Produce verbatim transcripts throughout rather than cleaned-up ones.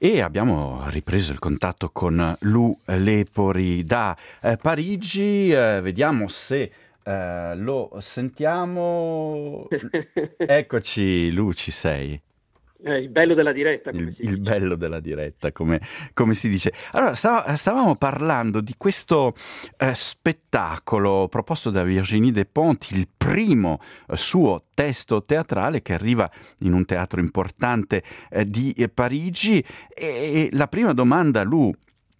E abbiamo ripreso il contatto con Lou Lepori da eh, Parigi. Eh, vediamo se eh, lo sentiamo. Eccoci, Lou, ci sei. Eh, il bello della diretta, come Il, si il dice. bello della diretta, come, come si dice. Allora, stav- stavamo parlando di questo eh, spettacolo proposto da Virginie Despentes, il primo eh, suo testo teatrale che arriva in un teatro importante eh, di eh, Parigi. E, e la prima domanda, Lu,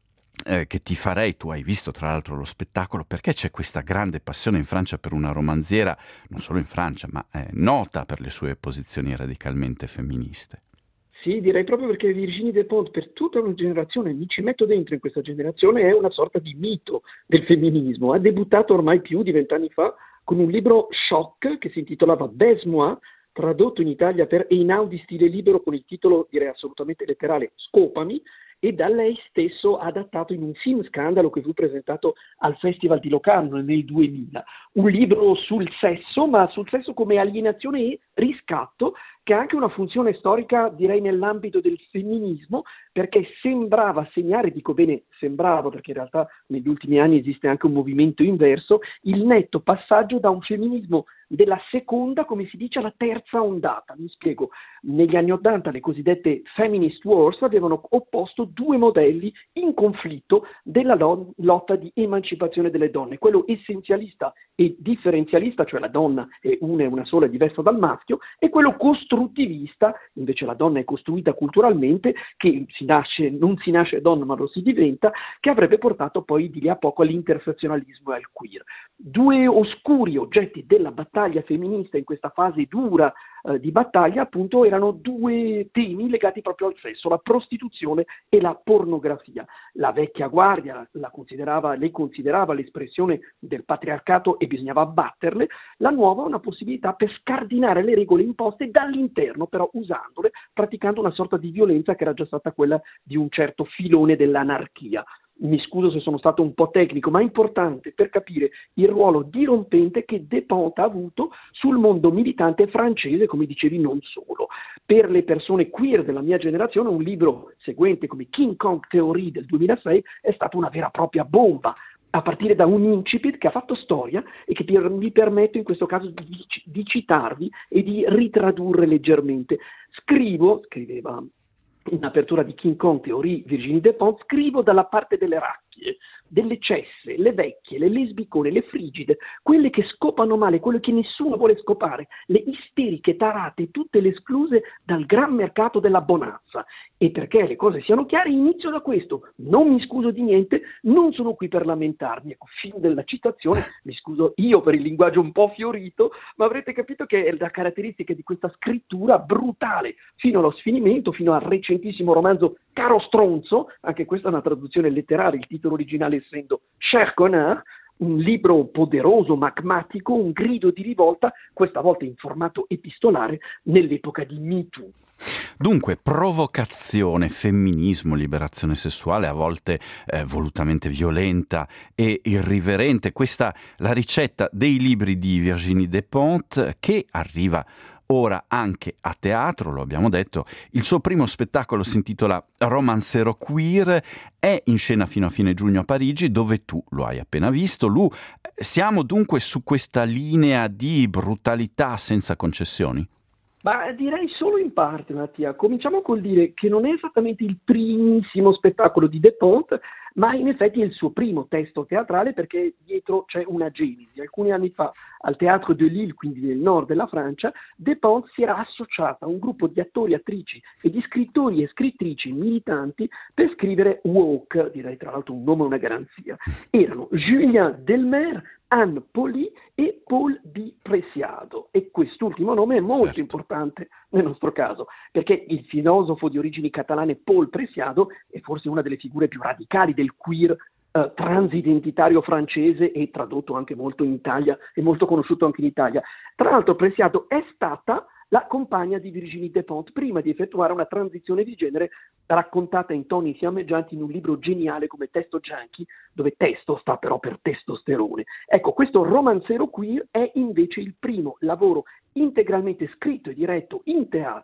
eh, che ti farei, tu hai visto tra l'altro lo spettacolo, perché c'è questa grande passione in Francia per una romanziera, non solo in Francia, ma è nota per le sue posizioni radicalmente femministe. Sì, direi proprio perché Virginie Despentes, per tutta una generazione, mi ci metto dentro in questa generazione, è una sorta di mito del femminismo. Ha debuttato ormai più di vent'anni fa con un libro shock che si intitolava Baise-moi, tradotto in Italia per Einaudi stile libero con il titolo, direi assolutamente letterale, Scopami, e da lei stesso adattato in un film scandalo che fu presentato al Festival di Locarno nel duemila. Un libro sul sesso, ma sul sesso come alienazione e riscatto, che ha anche una funzione storica, direi, nell'ambito del femminismo, perché sembrava segnare, dico bene sembrava, perché in realtà negli ultimi anni esiste anche un movimento inverso, il netto passaggio da un femminismo della seconda, come si dice, alla terza ondata. Mi spiego. Negli anni Ottanta le cosiddette feminist wars avevano opposto due modelli in conflitto della lo- lotta di emancipazione delle donne, quello essenzialista e differenzialista, cioè la donna è una e una sola, diversa dal maschio, e quello costruttivista, invece la donna è costruita culturalmente, che si nasce, non si nasce donna ma lo si diventa, che avrebbe portato poi di lì a poco all'intersezionalismo e al queer. Due oscuri oggetti della battaglia femminista in questa fase dura eh, di battaglia, appunto, erano due temi legati proprio al sesso, la prostituzione e la pornografia. La vecchia guardia la considerava, lei considerava l'espressione del patriarcato e bisognava abbatterle, la nuova è una possibilità per scardinare le regole imposte dall'interno, però usandole, praticando una sorta di violenza che era già stata quella di un certo filone dell'anarchia. Mi scuso se sono stato un po' tecnico, ma è importante per capire il ruolo dirompente che Despentes ha avuto sul mondo militante francese, come dicevi, non solo. Per le persone queer della mia generazione, un libro seguente come King Kong Theory del duemilasei è stata una vera e propria bomba, a partire da un incipit che ha fatto storia e che mi permetto in questo caso di, di citarvi e di ritradurre leggermente. Scrivo, scriveva in apertura di King Kong Theory Virginie Despentes, scrivo dalla parte delle racchie, delle cesse, le vecchie, le lesbicone, le frigide, quelle che scopano male, quelle che nessuno vuole scopare, le isteriche, tarate, tutte le escluse dal gran mercato della bonazza. E perché le cose siano chiare, inizio da questo. Non mi scuso di niente, non sono qui per lamentarmi. Ecco, fine della citazione, mi scuso io per il linguaggio un po' fiorito, ma avrete capito che è la caratteristica di questa scrittura brutale, fino allo sfinimento, fino al recentissimo romanzo Caro Stronzo, anche questa è una traduzione letterale, il titolo originale essendo Cher Connard, un libro poderoso, magmatico, un grido di rivolta, questa volta in formato epistolare, nell'epoca di Me Too. Dunque, provocazione, femminismo, liberazione sessuale, a volte eh, volutamente violenta e irriverente. Questa è la ricetta dei libri di Virginie Despentes, che arriva ora anche a teatro, lo abbiamo detto. Il suo primo spettacolo si intitola Romancero Queer, è in scena fino a fine giugno a Parigi, dove tu lo hai appena visto. Lu, siamo dunque su questa linea di brutalità senza concessioni? Ma direi solo in parte, Mattia. Cominciamo col dire che non è esattamente il primissimo spettacolo di Despentes, ma in effetti è il suo primo testo teatrale, perché dietro c'è una genesi. Alcuni anni fa al Théâtre de Lille, quindi nel nord della Francia, Despentes si era associata a un gruppo di attori, attrici e di scrittori e scrittrici militanti per scrivere Woke, direi tra l'altro un nome e una garanzia. Erano Julien Delmer, Anne Poli e Paul Di Preciado, e quest'ultimo nome è molto Certo. importante nel nostro caso, perché il filosofo di origini catalane Paul Preciado è forse una delle figure più radicali del queer eh, transidentitario francese, e tradotto anche molto in Italia e molto conosciuto anche in Italia. Tra l'altro Preciado è stata la compagna di Virginie Despentes prima di effettuare una transizione di genere raccontata in toni fiammeggianti in un libro geniale come Testo Junkie, dove testo sta però per testosterone. Ecco, questo Romancero Queer è invece il primo lavoro integralmente scritto e diretto in teatro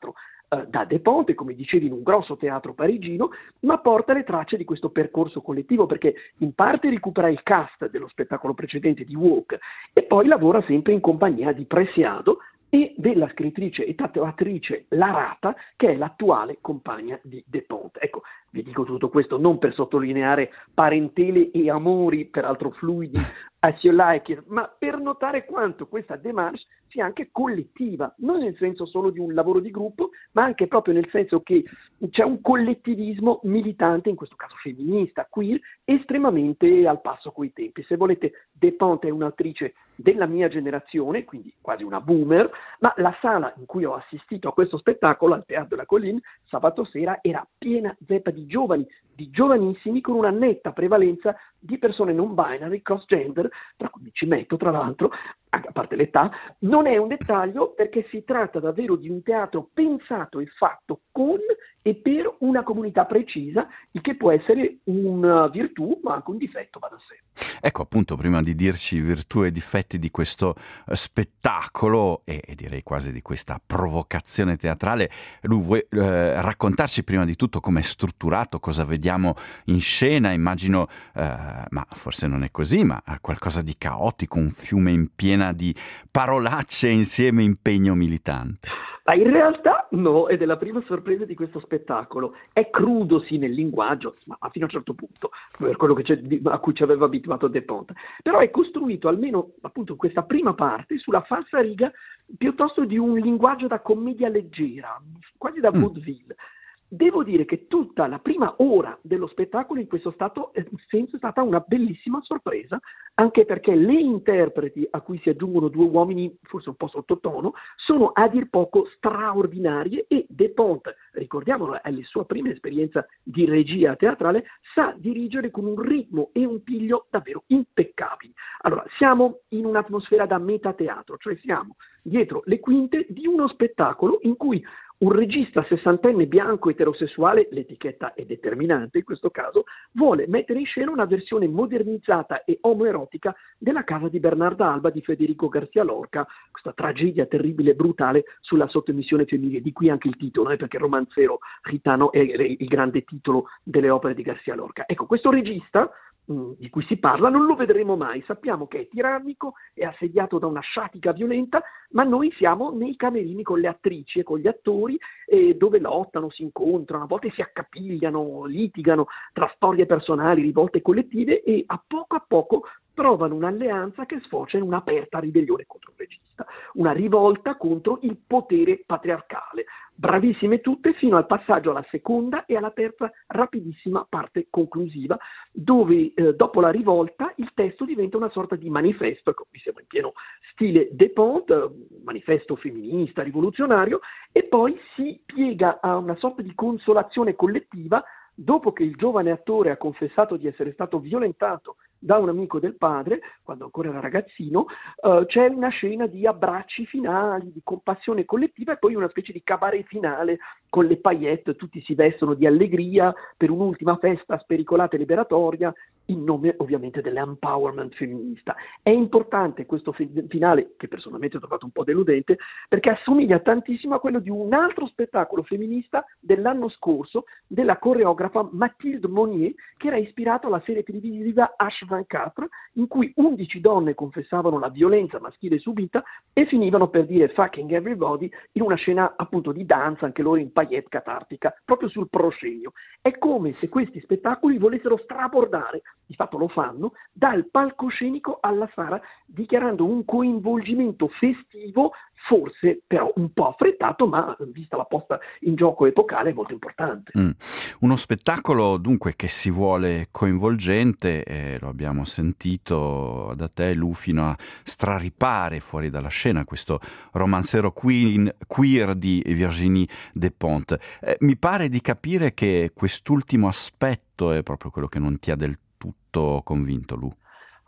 eh, da Despentes, come dicevi, in un grosso teatro parigino, ma porta le tracce di questo percorso collettivo, perché in parte recupera il cast dello spettacolo precedente di Walk e poi lavora sempre in compagnia di Preciado e della scrittrice e tatuatrice Larata, che è l'attuale compagna di Despentes. Ecco, vi dico tutto questo non per sottolineare parentele e amori, peraltro fluidi, as you like it, ma per notare quanto questa démarche sia anche collettiva, non nel senso solo di un lavoro di gruppo, ma anche proprio nel senso che c'è un collettivismo militante, in questo caso femminista, queer, estremamente al passo coi tempi. Se volete, Despentes è un'attrice della mia generazione, quindi quasi una boomer, ma la sala in cui ho assistito a questo spettacolo, al Théâtre de la Colline, sabato sera, era piena zeppa di giovani, di giovanissimi, con una netta prevalenza di persone non binary, cross gender, tra cui mi ci metto tra l'altro, anche a parte l'età. Non è un dettaglio, perché si tratta davvero di un teatro pensato e fatto con e per una comunità precisa, il che può essere una virtù ma anche un difetto, va da sé. Ecco, appunto, prima di dirci virtù e difetti di questo eh, spettacolo e, e direi quasi di questa provocazione teatrale, Lu, vuoi eh, raccontarci prima di tutto come è strutturato, cosa vediamo in scena? Immagino, eh, ma forse non è così, ma qualcosa di caotico, un fiume in piena di parolacce insieme impegno militante. Ma in realtà no, ed è la prima sorpresa di questo spettacolo. È crudo sì nel linguaggio, ma fino a un certo punto, per quello che c'è, a cui ci aveva abituato Despentes, però è costruito almeno appunto in questa prima parte sulla falsa riga piuttosto di un linguaggio da commedia leggera, quasi da vaudeville. Devo dire che tutta la prima ora dello spettacolo in questo stato, eh, senso è stata una bellissima sorpresa, anche perché le interpreti, a cui si aggiungono due uomini forse un po' sottotono, sono a dir poco straordinarie, e Despentes, ricordiamolo, è la sua prima esperienza di regia teatrale, sa dirigere con un ritmo e un piglio davvero impeccabili. Allora, siamo in un'atmosfera da metateatro, cioè siamo dietro le quinte di uno spettacolo in cui un regista sessantenne bianco eterosessuale, l'etichetta è determinante in questo caso, vuole mettere in scena una versione modernizzata e omoerotica della Casa di Bernarda Alba di Federico García Lorca, questa tragedia terribile e brutale sulla sottomissione femminile, di qui anche il titolo, eh, perché Romancero gitano è il grande titolo delle opere di García Lorca. Ecco, questo regista di cui si parla non lo vedremo mai, sappiamo che è tirannico, è assediato da una sciatica violenta, ma noi siamo nei camerini con le attrici e con gli attori, eh, dove lottano, si incontrano, a volte si accapigliano, litigano tra storie personali, rivolte collettive, e a poco a poco trovano un'alleanza che sfocia in un'aperta ribellione contro il regista, una rivolta contro il potere patriarcale. Bravissime tutte fino al passaggio alla seconda e alla terza rapidissima parte conclusiva, dove eh, dopo la rivolta il testo diventa una sorta di manifesto, ecco, qui siamo in pieno stile Despentes, manifesto femminista, rivoluzionario, e poi si piega a una sorta di consolazione collettiva. Dopo che il giovane attore ha confessato di essere stato violentato da un amico del padre, quando ancora era ragazzino, eh, c'è una scena di abbracci finali, di compassione collettiva, e poi una specie di cabaret finale con le paillette, tutti si vestono di allegria per un'ultima festa spericolata e liberatoria, in nome ovviamente dell'empowerment femminista. È importante questo finale, che personalmente ho trovato un po' deludente, perché assomiglia tantissimo a quello di un altro spettacolo femminista dell'anno scorso, della coreografa Mathilde Monnier, che era ispirato alla serie televisiva H ventiquattro, in cui undici donne confessavano la violenza maschile subita e finivano per dire fucking everybody in una scena appunto di danza, anche loro in paillette catartica, proprio sul proscenio. È come se questi spettacoli volessero strabordare, di fatto lo fanno, dal palcoscenico alla sala, dichiarando un coinvolgimento festivo, forse però un po' affrettato, ma vista la posta in gioco epocale molto importante. Mm. Uno spettacolo dunque che si vuole coinvolgente, eh, lo abbiamo sentito da te, Lu, fino a straripare fuori dalla scena questo romancero queen, queer di Virginie Despentes. Eh, mi pare di capire che quest'ultimo aspetto è proprio quello che non ti ha del tutto convinto, Lu.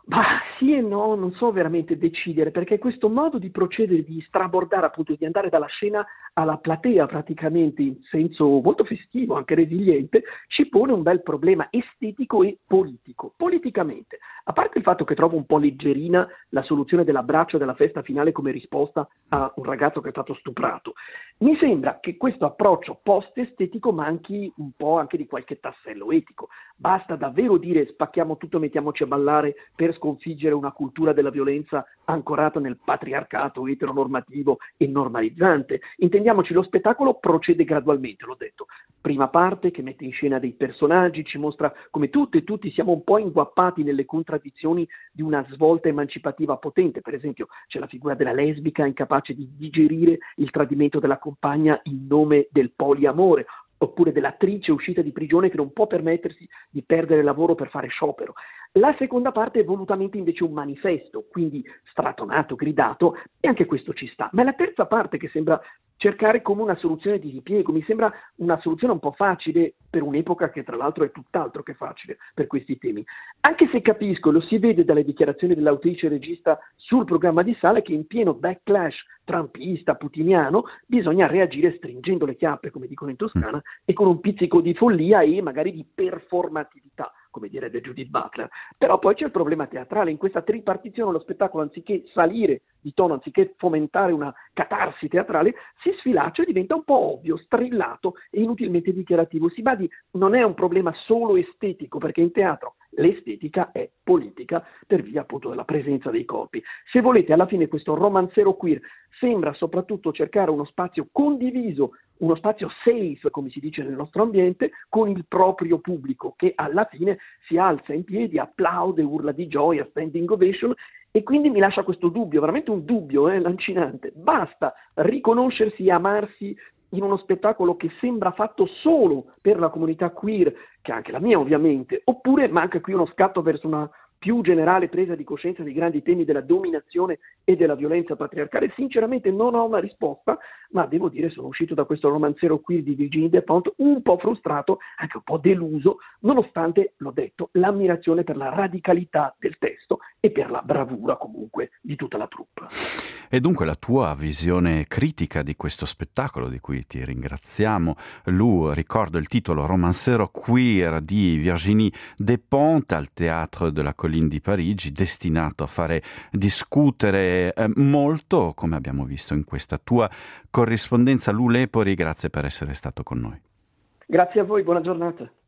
Ma sì e no, non so veramente decidere, perché questo modo di procedere, di strabordare, appunto, di andare dalla scena alla platea praticamente in senso molto festivo, anche resiliente, ci pone un bel problema estetico e politico. Politicamente, a parte il fatto che trovo un po' leggerina la soluzione dell'abbraccio della festa finale come risposta a un ragazzo che è stato stuprato, mi sembra che questo approccio post-estetico manchi un po' anche di qualche tassello etico. Basta davvero dire spacchiamo tutto, mettiamoci a ballare per sconfiggere una cultura della violenza ancorata nel patriarcato eteronormativo e normalizzante. Intendiamoci, lo spettacolo procede gradualmente, l'ho detto. Prima parte che mette in scena dei personaggi, ci mostra come tutte e tutti siamo un po' inguappati nelle contraddizioni di una svolta emancipativa potente. Per esempio c'è la figura della lesbica incapace di digerire il tradimento della compagna in nome del poliamore, oppure dell'attrice uscita di prigione che non può permettersi di perdere lavoro per fare sciopero. La seconda parte è volutamente invece un manifesto, quindi stratonato, gridato, e anche questo ci sta. Ma è la terza parte che sembra cercare come una soluzione di ripiego, mi sembra una soluzione un po' facile per un'epoca che tra l'altro è tutt'altro che facile per questi temi. Anche se capisco, lo si vede dalle dichiarazioni dell'autrice e regista sul programma di sala, che in pieno backlash trumpista, putiniano, bisogna reagire stringendo le chiappe, come dicono in Toscana, e con un pizzico di follia e magari di performatività, come direbbe Judith Butler. Però poi c'è il problema teatrale. In questa tripartizione lo spettacolo, anziché salire di tono, anziché fomentare una catarsi teatrale, si sfilaccia e diventa un po' ovvio, strillato e inutilmente dichiarativo. Si badi, non è un problema solo estetico, perché in teatro l'estetica è politica per via appunto della presenza dei corpi. Se volete, alla fine questo romanzero queer sembra soprattutto cercare uno spazio condiviso, uno spazio safe, come si dice nel nostro ambiente, con il proprio pubblico, che alla fine si alza in piedi, applaude, urla di gioia, standing ovation, e quindi mi lascia questo dubbio, veramente un dubbio eh, lancinante. Basta riconoscersi e amarsi in uno spettacolo che sembra fatto solo per la comunità queer, che è anche la mia ovviamente, oppure manca qui uno scatto verso una più generale presa di coscienza dei grandi temi della dominazione e della violenza patriarcale? Sinceramente non ho una risposta, ma devo dire sono uscito da questo romanzero queer di Virginie Despentes un po' frustrato, anche un po' deluso, nonostante, l'ho detto, l'ammirazione per la radicalità del testo e per la bravura comunque di tutta la troupe. E dunque la tua visione critica di questo spettacolo, di cui ti ringraziamo, Lu, ricordo il titolo Romancero queer di Virginie Despentes al Théâtre de la Colline di Parigi, destinato a fare discutere eh, molto, come abbiamo visto in questa tua corrispondenza. Lu Lepori, grazie per essere stato con noi. Grazie a voi, buona giornata.